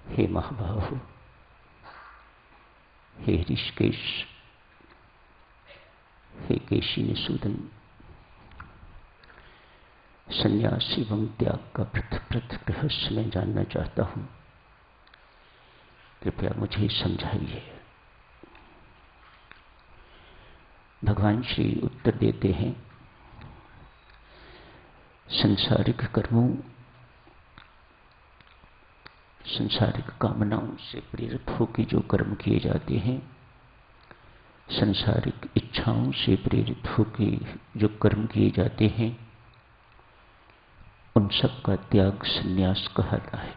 हे महाबाहु, हे ऋषिकेश, हे केशिनिसूदन, संन्यास एवं त्याग का पृथक रहस्य मैं जानना चाहता हूं, कृपया मुझे समझाइए। भगवान श्री उत्तर देते हैं, संसारिक कर्मों, संसारिक कामनाओं से प्रेरित होकर जो कर्म किए जाते हैं, संसारिक इच्छाओं से प्रेरित होकर जो कर्म किए जाते हैं, उन सब का त्याग संन्यास कहलाता है।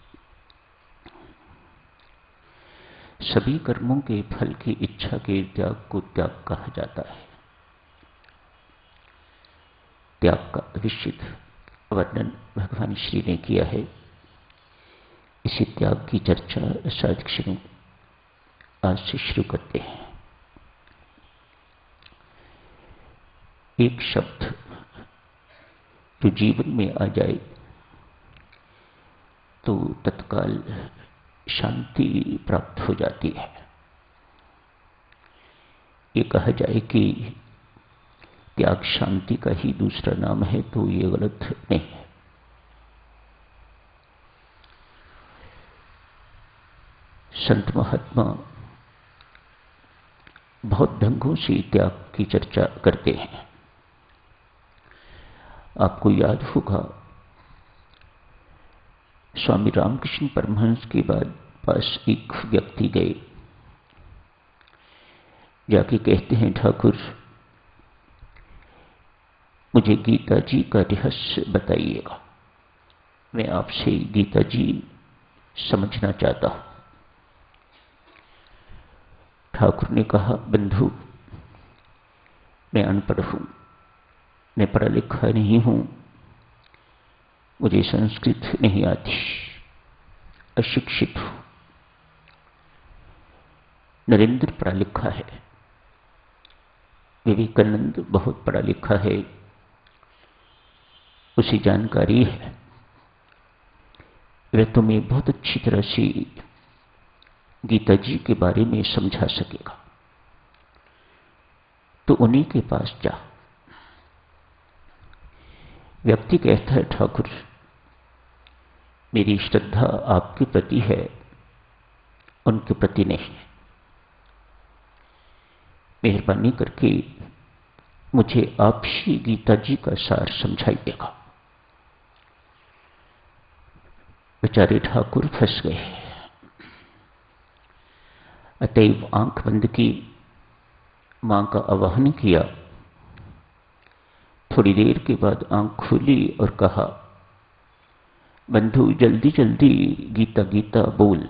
सभी कर्मों के फल की इच्छा के त्याग को त्याग कहा जाता है। त्याग का विस्तृत वर्णन भगवान श्री ने किया है। इसी त्याग की चर्चा साधक आज से शुरू करते हैं। एक शब्द जो जीवन में आ जाए तो तत्काल शांति प्राप्त हो जाती है। ये कहा जाए कि त्याग शांति का ही दूसरा नाम है तो ये गलत नहीं है। संत महात्मा बहुत ढंगों से त्याग की चर्चा करते हैं। आपको याद होगा, स्वामी रामकृष्ण परमहंस के बाद पास एक व्यक्ति गए, जाके कहते हैं, ठाकुर मुझे गीता जी का रहस्य बताइएगा, मैं आपसे गीता जी समझना चाहता हूं। ठाकुर ने कहा, बंधु मैं अनपढ़ हूं, मैं पढ़ा लिखा नहीं हूं, मुझे संस्कृत नहीं आती, अशिक्षित हूं। नरेंद्र पढ़ा लिखा है, विवेकानंद बहुत पढ़ा लिखा है, उसे जानकारी है, वह तुम्हें बहुत अच्छी तरह से गीता जी के बारे में समझा सकेगा, तो उन्हीं के पास जा। व्यक्ति कहता है, ठाकुर मेरी श्रद्धा आपके प्रति है, उनके प्रति नहीं है, मेहरबानी करके मुझे आप ही गीता जी का सार समझाइएगा। बेचारे ठाकुर फंस गए। अतएव आंख बंद की, मां का आवाहन किया। थोड़ी देर के बाद आंख खुली और कहा, बंधु जल्दी जल्दी गीता गीता बोल।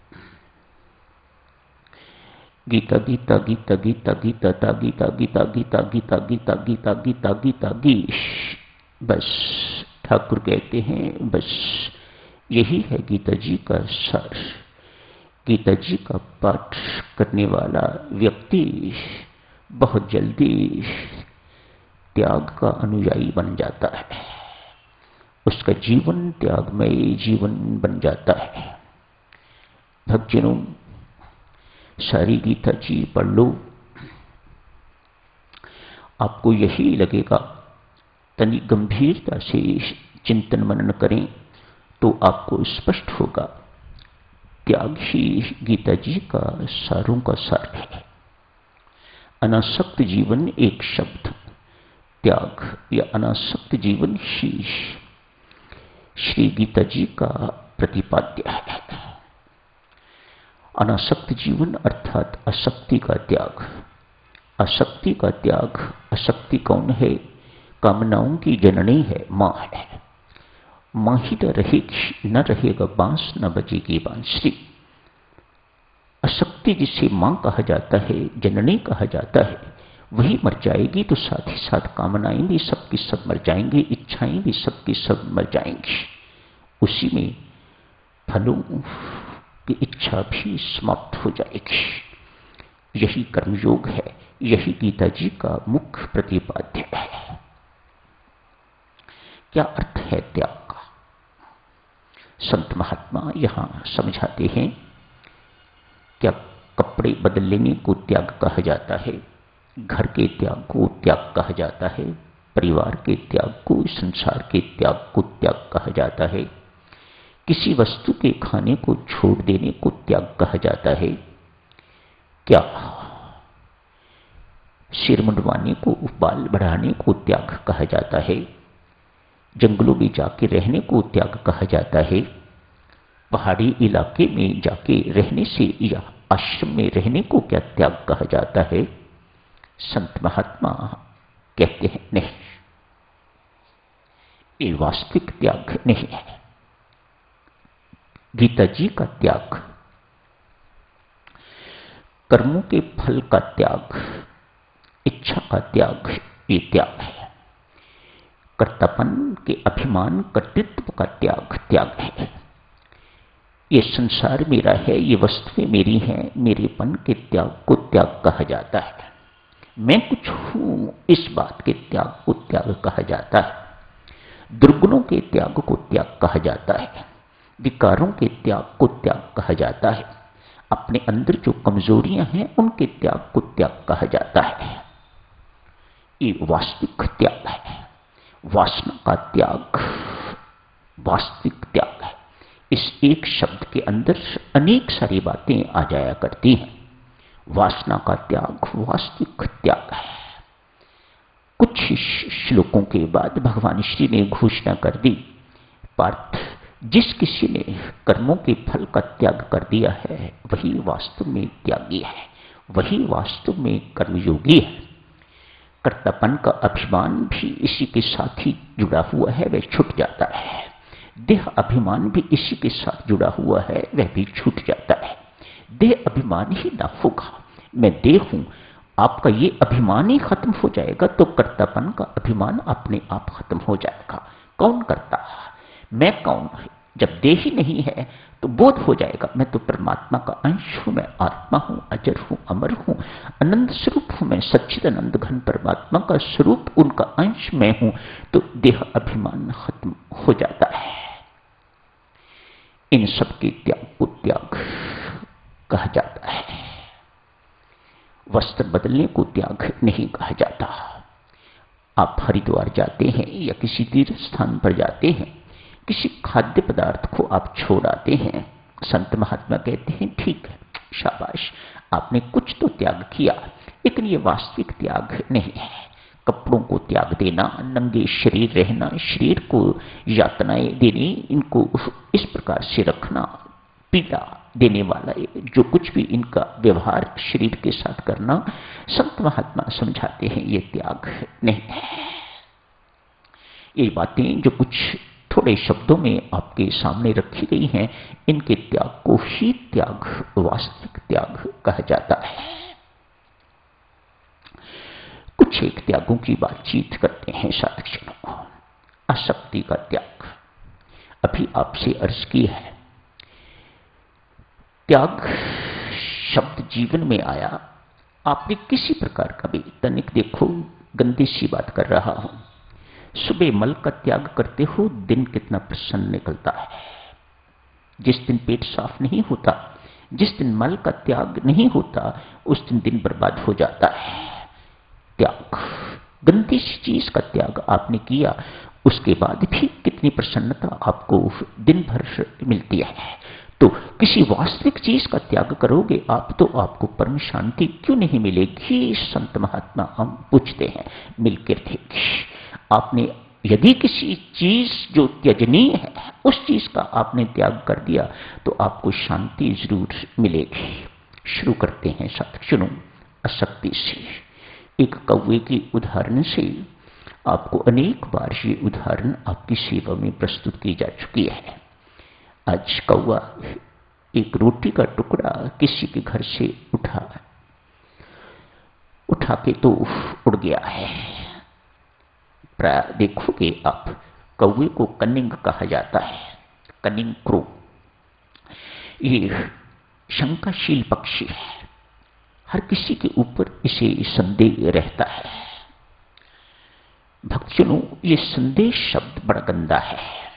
गीता गीता गीता गीता गीता ता गीता गीता गीता गीता गीता गीता गीता गीता गीश। बस ठाकुर कहते हैं, बस यही है गीता जी का सार। गीता जी का पाठ करने वाला व्यक्ति बहुत जल्दी त्याग का अनुयायी बन जाता है, उसका जीवन त्यागमय जीवन बन जाता है। भक्तजनों, सारी गीता जी पढ़ लो, आपको यही लगेगा। तनी गंभीरता से चिंतन मनन करें तो आपको स्पष्ट होगा, त्याग ही गीता जी का सारों का सार है। अनासक्त जीवन एक शब्द, त्याग या अनासक्त जीवन ही श्री गीता जी का प्रतिपाद्य है। अनासक्त जीवन अर्थात आसक्ति का त्याग। आसक्ति का त्याग, आसक्ति कौन है? कामनाओं की जननी है, मां है। मां ही न रहेगा बांस, न बजेगी बांसुरी। आसक्ति जिसे मां कहा जाता है, जननी कहा जाता है, वही मर जाएगी तो साथ ही साथ कामनाएं भी सबकी सब मर जाएंगी, इच्छाएं भी सबकी सब मर जाएंगी। उसी में फलों की इच्छा भी समाप्त हो जाएगी। यही कर्मयोग है, यही गीता जी का मुख्य प्रतिपाद्य है। क्या अर्थ है त्याग का? संत महात्मा यहां समझाते हैं, क्या कपड़े बदल लेने को त्याग कहा जाता है, घर के त्याग को त्याग कहा जाता है, परिवार के त्याग को, संसार के त्याग को त्याग कहा जाता है, किसी वस्तु के खाने को छोड़ देने को त्याग कहा जाता है, क्या सिर मुंडवाने को, बाल बढ़ाने को त्याग कहा जाता है, जंगलों में जाके रहने को त्याग कहा जाता है, पहाड़ी इलाके में जाके रहने से या आश्रम में रहने को क्या त्याग कहा जाता है? संत महात्मा कहते हैं नहीं, ये वास्तविक त्याग नहीं है। गीता जी का त्याग कर्मों के फल का त्याग, इच्छा का त्याग, ये त्याग है। कर्तापन के अभिमान, कर्तृत्व का त्याग है। ये संसार मेरा है, ये वस्तुएं मेरी हैं, मेरेपन के त्याग को त्याग कहा जाता है। मैं कुछ हूं, इस बात के त्याग को त्याग कहा जाता है। दुर्गुणों के त्याग को त्याग कहा जाता है। विकारों के त्याग को त्याग कहा जाता है। अपने अंदर जो कमजोरियां हैं उनके त्याग को त्याग कहा जाता है। ये वास्तविक त्याग है। वासना का त्याग वास्तविक त्याग है। इस एक शब्द के अंदर अनेक सारी बातें आ जाया करती हैं। वासना का त्याग वास्तविक त्याग है। कुछ श्लोकों के बाद भगवान श्री ने घोषणा कर दी, पार्थ, जिस किसी ने कर्मों के फल का त्याग कर दिया है वही वास्तव में त्यागी है, वही वास्तव में कर्मयोगी है। कर्तापन का अभिमान भी इसी के साथ ही जुड़ा हुआ है, वह छूट जाता है। देह अभिमान भी इसी के साथ जुड़ा हुआ है, वह भी छूट जाता है। देह अभिमान ही ना होगा, मैं देह हूं, आपका ये अभिमान ही खत्म हो जाएगा तो कर्तापन का अभिमान अपने आप खत्म हो जाएगा। कौन करता, मैं कौन? जब देह ही नहीं है तो बोध हो जाएगा, मैं तो परमात्मा का अंश हूं, मैं आत्मा हूं, अजर हूं, अमर हूं, आनंद स्वरूप हूं, मैं सच्चिदानंद घन परमात्मा का स्वरूप, उनका अंश मैं हूं। तो देह अभिमान खत्म हो जाता है। इन सब के त्याग को त्याग कहा जाता है। वस्त्र बदलने को त्याग नहीं कहा जाता। आप हरिद्वार जाते हैं या किसी तीर्थ स्थान पर जाते हैं, किसी खाद्य पदार्थ को आप छोड़ आते हैं, संत महात्मा कहते हैं ठीक है, शाबाश, आपने कुछ तो त्याग किया, लेकिन ये वास्तविक त्याग नहीं है। कपड़ों को त्याग देना, नंगे शरीर रहना, शरीर को यातनाएं देनी, इनको इस प्रकार से रखना, पीड़ा देने वाला जो कुछ भी इनका व्यवहार शरीर के साथ करना, संत महात्मा समझाते हैं ये त्याग नहीं है। ये बातें जो कुछ थोड़े शब्दों में आपके सामने रखी गई हैं, इनके त्याग को ही त्याग, वास्तविक त्याग कहा जाता है। कुछ एक त्यागों की बातचीत करते हैं साधक को। आसक्ति का त्याग अभी आपसे अर्ज किया है। त्याग शब्द जीवन में आया, आपने किसी प्रकार का भी तनिक देखो, गंदी सी बात कर रहा हूं, सुबह मल का त्याग करते हो, दिन कितना प्रसन्न निकलता है। जिस दिन पेट साफ नहीं होता, जिस दिन मल का त्याग नहीं होता, उस दिन बर्बाद हो जाता है। त्याग, गंदी सी चीज का त्याग आपने किया, उसके बाद भी कितनी प्रसन्नता आपको दिन भर मिलती है। तो किसी वास्तविक चीज का त्याग करोगे आप, तो आपको परम शांति क्यों नहीं मिलेगी? संत महात्मा हम पूछते हैं, मिलकर देगी। आपने यदि किसी चीज जो त्यजनीय है उस चीज का आपने त्याग कर दिया तो आपको शांति जरूर मिलेगी। शुरू करते हैं साथ, सुनो। आसक्ति से, एक कौवे की उदाहरण से आपको अनेक बार ये उदाहरण आपकी सेवा में प्रस्तुत की जा चुकी है। आज कौवा एक रोटी का टुकड़ा किसी के घर से उठा के तो उड़ गया है। प्राय देखोगे आप, कौवे को कनिंग कहा जाता है, कनिंग क्रो। ये शंकाशील पक्षी है, हर किसी के ऊपर इसे संदेह रहता है। भक्तजनों, ये संदेश शब्द बड़ा गंदा है।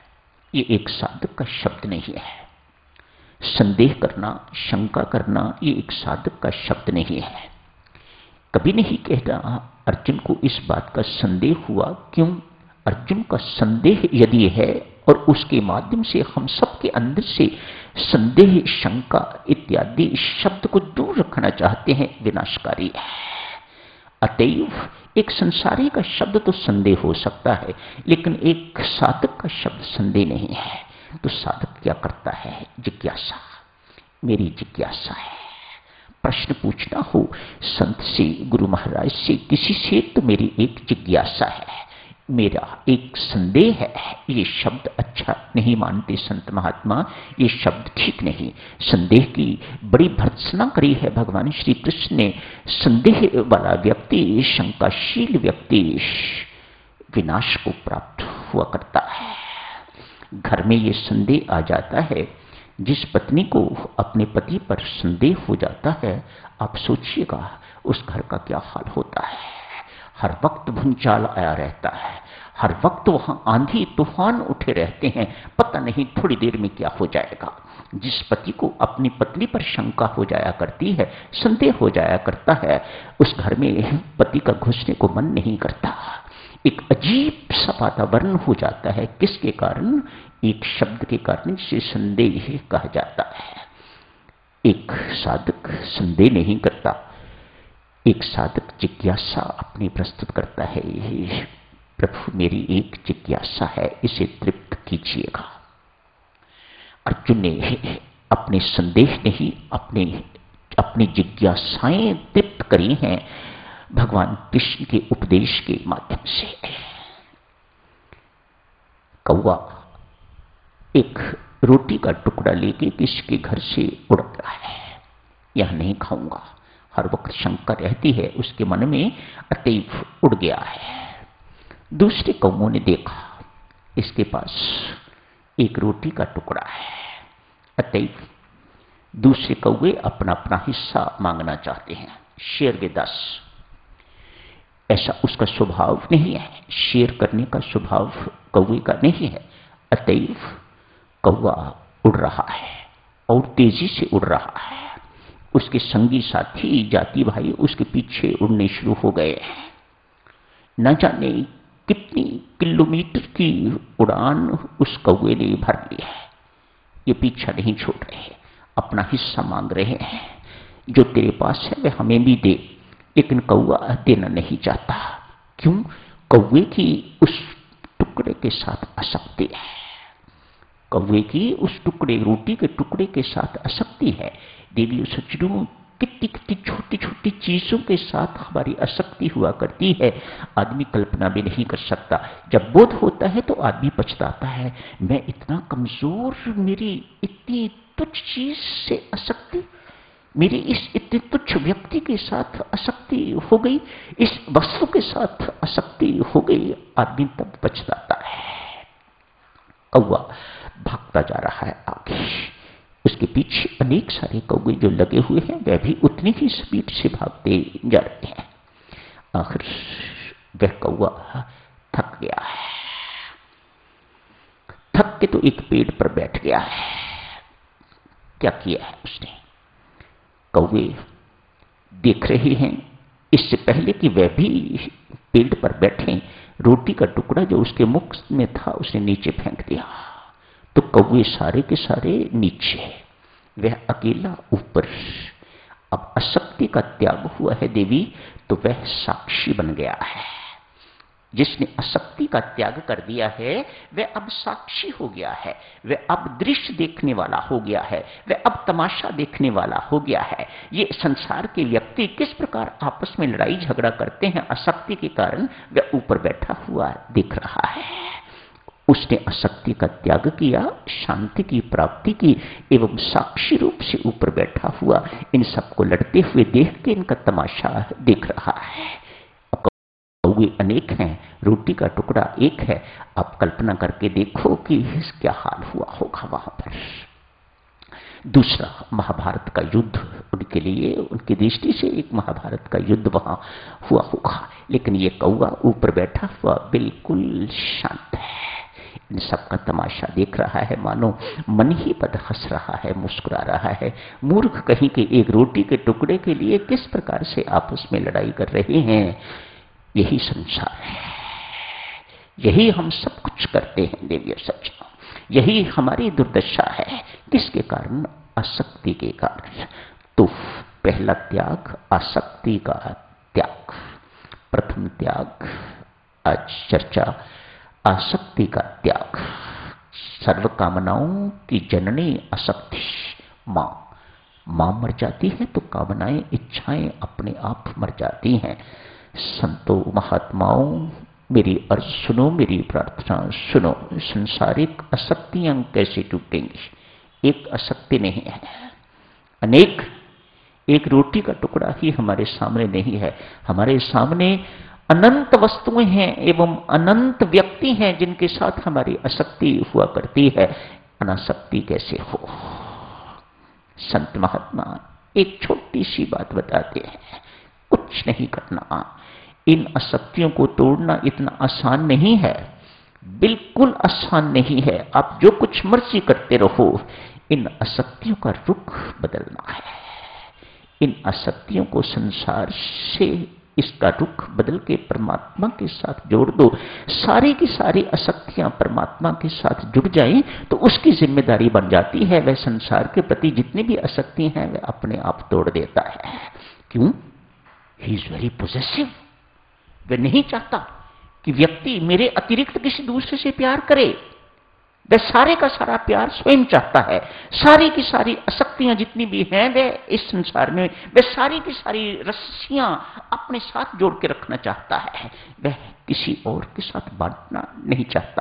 ये एक साधक का शब्द नहीं है। संदेह करना, शंका करना, ये एक साधक का शब्द नहीं है। कभी नहीं कहता अर्जुन को इस बात का संदेह हुआ। क्यों? अर्जुन का संदेह यदि है और उसके माध्यम से हम सबके अंदर से संदेह, शंका इत्यादि शब्द को दूर रखना चाहते हैं, विनाशकारी है। अतएव एक संसारी का शब्द तो संदेह हो सकता है, लेकिन एक साधक का शब्द संदेह नहीं है। तो साधक क्या करता है? जिज्ञासा। मेरी जिज्ञासा है, प्रश्न पूछना हो संत से, गुरु महाराज से, किसी से, तो मेरी एक जिज्ञासा है, मेरा एक संदेह है। ये शब्द अच्छा नहीं मानते संत महात्मा, ये शब्द ठीक नहीं। संदेह की बड़ी भर्त्सना करी है भगवान श्री कृष्ण ने। संदेह वाला व्यक्ति, शंकाशील व्यक्ति विनाश को प्राप्त हुआ करता है। घर में ये संदेह आ जाता है, जिस पत्नी को अपने पति पर संदेह हो जाता है, आप सोचिएगा उस घर का क्या हाल होता है। हर वक्त भूचाल आया रहता है, हर वक्त वहां आंधी तूफान उठे रहते हैं, पता नहीं थोड़ी देर में क्या हो जाएगा। जिस पति को अपनी पत्नी पर शंका हो जाया करती है, संदेह हो जाया करता है, उस घर में पति का घुसने को मन नहीं करता। एक अजीब सा वातावरण हो जाता है। किसके कारण? एक शब्द के कारण, जिसे संदेह कहा जाता है। एक साधक संदेह नहीं करता, एक साधक जिज्ञासा अपनी प्रस्तुत करता है। प्रभु मेरी एक जिज्ञासा है, इसे तृप्त कीजिएगा। अर्जुन ने अपने संदेह नहीं, अपनी जिज्ञासाएं तृप्त करी हैं भगवान कृष्ण के उपदेश के माध्यम से। कौवा एक रोटी का टुकड़ा लेके किसी के घर से उड़ रहा है, यह नहीं खाऊंगा, हर वक्त शंका रहती है उसके मन में, अतएव उड़ गया है। दूसरे कौवों ने देखा इसके पास एक रोटी का टुकड़ा है, अतएव दूसरे कौवे अपना अपना हिस्सा मांगना चाहते हैं। शेयर विद अस, ऐसा उसका स्वभाव नहीं है, शेयर करने का स्वभाव कौवे का नहीं है। अतएव कौवा उड़ रहा है और तेजी से उड़ रहा है। उसके संगी साथी, जाति भाई उसके पीछे उड़ने शुरू हो गए हैं। न जाने कितनी किलोमीटर की उड़ान उस कौवे ने भर ली है। ये पीछा नहीं छोड़ रहे, अपना हिस्सा मांग रहे हैं। जो तेरे पास है वह हमें भी दे, लेकिन कौवा देना नहीं चाहता। क्यों? कौवे की उस टुकड़े के साथ आसक्ति है, कौवे की उस टुकड़े, रोटी के टुकड़े के साथ आसक्ति है। देवी सज्जनों, कितनी कितनी छोटी छोटी चीजों के साथ हमारी आसक्ति हुआ करती है, आदमी कल्पना भी नहीं कर सकता। जब बोध होता है तो आदमी पछताता है, मैं इतना कमजोर, मेरी इतनी तुच्छ चीज से आसक्ति, मेरी इस इतने तुच्छ व्यक्ति के साथ आसक्ति हो गई, इस वस्तु के साथ आसक्ति हो गई, आदमी तब पछताता है। कौवा भागता जा रहा है आगे, उसके पीछे अनेक सारे कौवे जो लगे हुए हैं वह भी उतनी ही स्पीड से भागते जा रहे हैं। आखिर वह कौवा थक गया है, थक के तो एक पेड़ पर बैठ गया है। क्या किया है उसने? कौवे देख रहे हैं, इससे पहले कि वह भी पेड़ पर बैठे, रोटी का टुकड़ा जो उसके मुख में था उसने नीचे फेंक दिया। तो कौवे सारे के सारे नीचे, वह अकेला ऊपर। अब आसक्ति का त्याग हुआ है देवी, तो वह साक्षी बन गया है। जिसने आसक्ति का त्याग कर दिया है वह अब साक्षी हो गया है, वह अब दृश्य देखने वाला हो गया है, वह अब तमाशा देखने वाला हो गया है। ये संसार के व्यक्ति किस प्रकार आपस में लड़ाई झगड़ा करते हैं आसक्ति के कारण, वह ऊपर बैठा हुआ देख रहा है। उसने आसक्ति का त्याग किया, शांति की प्राप्ति की, एवं साक्षी रूप से ऊपर बैठा हुआ इन सबको लड़ते हुए देख के इनका तमाशा देख रहा है। कौवे अनेक हैं, रोटी का टुकड़ा एक है। आप कल्पना करके देखो कि क्या हाल हुआ होगा वहां पर। दूसरा, महाभारत का युद्ध उनके लिए, उनकी दृष्टि से एक महाभारत का युद्ध वहां हुआ होगा, लेकिन ये कौवा ऊपर बैठा हुआ बिल्कुल शांत है। इन सब का तमाशा देख रहा है, मानो मन ही पद हंस रहा है, मुस्कुरा रहा है। मूर्ख कहीं के एक रोटी के टुकड़े के लिए किस प्रकार से आपस में लड़ाई कर रहे हैं। यही संसार है, यही हम सब कुछ करते हैं देवी सज्जनों, यही हमारी दुर्दशा है। किसके कारण? आसक्ति के कारण। तो पहला त्याग आसक्ति का त्याग, प्रथम त्याग आज चर्चा आसक्ति का त्याग। सर्व कामनाओं की जननी आसक्ति मां। मां मर जाती है तो कामनाएं, इच्छाएं अपने आप मर जाती हैं। संतों महात्माओं, मेरी अर्ज सुनो, मेरी प्रार्थना सुनो। संसारिक आसक्तियां कैसे टूटेंगी? एक आसक्ति नहीं है, अनेक। एक रोटी का टुकड़ा ही हमारे सामने नहीं है, हमारे सामने अनंत वस्तुएं हैं एवं अनंत व्यक्ति हैं जिनके साथ हमारी आसक्ति हुआ करती है। अनासक्ति कैसे हो? संत महात्मा एक छोटी सी बात बताते हैं, कुछ नहीं करना। इन आसक्तियों को तोड़ना इतना आसान नहीं है, बिल्कुल आसान नहीं है। आप जो कुछ मर्जी करते रहो, इन आसक्तियों का रुख बदलना है। इन आसक्तियों को संसार से इसका रुख बदल के परमात्मा के साथ जोड़ दो। सारी की सारी आसक्तियां परमात्मा के साथ जुड़ जाएं तो उसकी जिम्मेदारी बन जाती है। वह संसार के प्रति जितनी भी आसक्ति हैं वह अपने आप तोड़ देता है। क्यों? He is very possessive. वह नहीं चाहता कि व्यक्ति मेरे अतिरिक्त किसी दूसरे से प्यार करे। वह सारे का सारा प्यार स्वयं चाहता है। सारी की सारी आसक्तियां जितनी भी हैं वह इस संसार में, वह सारी की सारी रस्सियां अपने साथ जोड़ के रखना चाहता है। वह किसी और के साथ बांटना नहीं चाहता।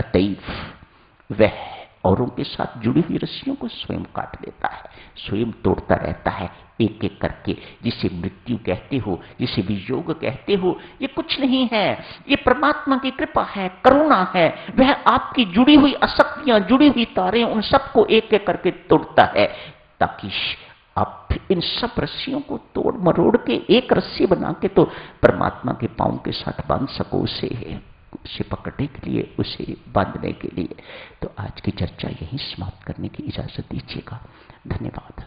अतएव वह औरों के साथ जुड़ी हुई रस्सियों को स्वयं काट देता है, स्वयं तोड़ता रहता है एक एक करके। जिसे मृत्यु कहते हो, जिसे वियोग कहते हो, ये कुछ नहीं है, ये परमात्मा की कृपा है, करुणा है। वह आपकी जुड़ी हुई आसक्तियां, जुड़ी हुई तारें, उन सबको एक एक करके तोड़ता है ताकि आप इन सब रस्सियों को तोड़ मरोड़ के एक रस्सी बना के तो परमात्मा के पांव के साथ बांध सको, उसे पकड़ने के लिए, उसे बांधने के लिए। तो आज की चर्चा यहीं समाप्त करने की इजाजत दीजिएगा। धन्यवाद।